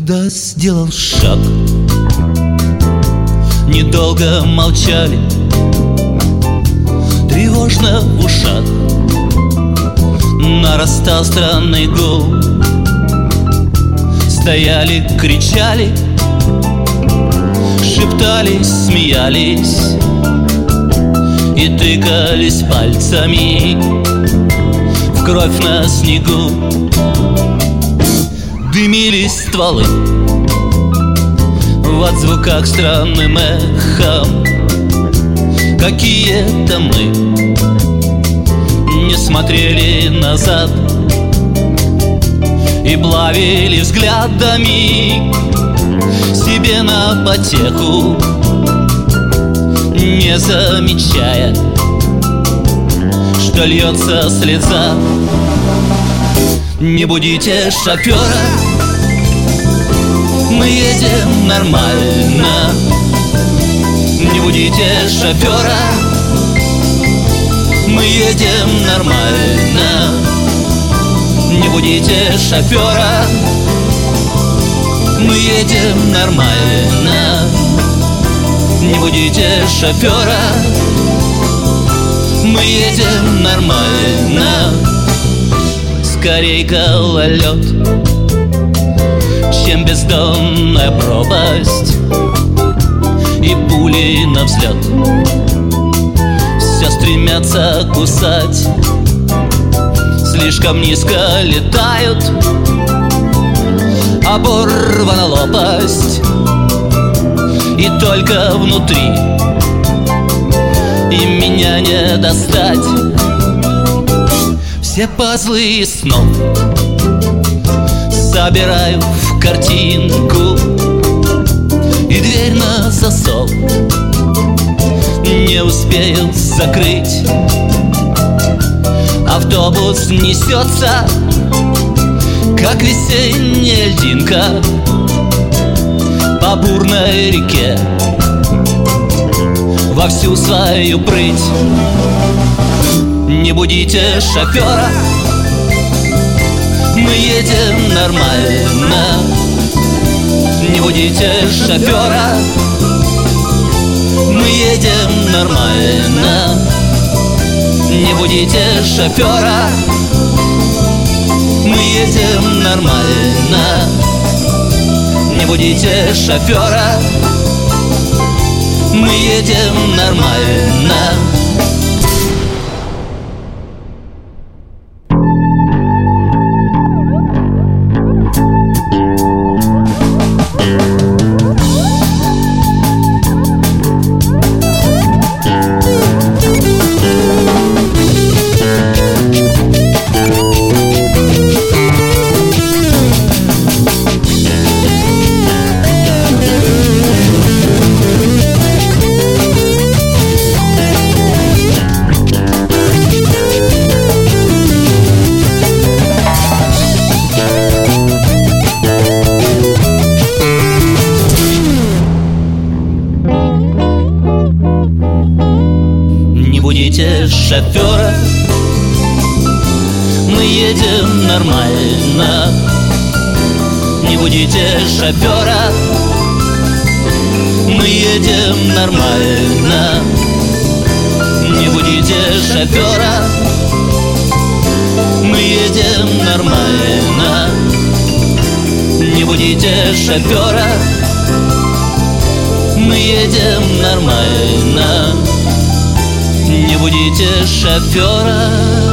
когда сделал шаг. Недолго молчали, тревожно в ушах нарастал странный гул. Стояли, кричали, шептались, смеялись и тыкались пальцами в кровь на снегу. Дымились стволы в отзвуках странным эхом. Какие-то мы не смотрели назад и плавили взглядами себе на потеху, не замечая, что льется слеза. Не будите шофера, мы едем нормально. Не будите шофера, мы едем нормально. Не будите шофера, мы едем нормально. Не будите шофера, мы едем нормально. Скорей гололед, чем бездонная пропасть и пули навзлет. Все стремятся кусать, слишком низко летают, оборвана лопасть, и только внутри, и меня не достать. Все пазлы снов собираю в картинку, и дверь на засов не успею закрыть. Автобус несется, как весенняя льдинка по бурной реке во всю свою прыть. Не будите шофера, мы едем нормально. Не будите шофера, мы едем нормально. Не будите шофера, мы едем нормально. Не будите шофера, мы едем нормально. Не будите шофера, мы едем нормально. Не будите шофера, мы едем нормально. Не будите шофера, мы едем нормально. Не будите шофера, мы едем нормально. Не будите шофера.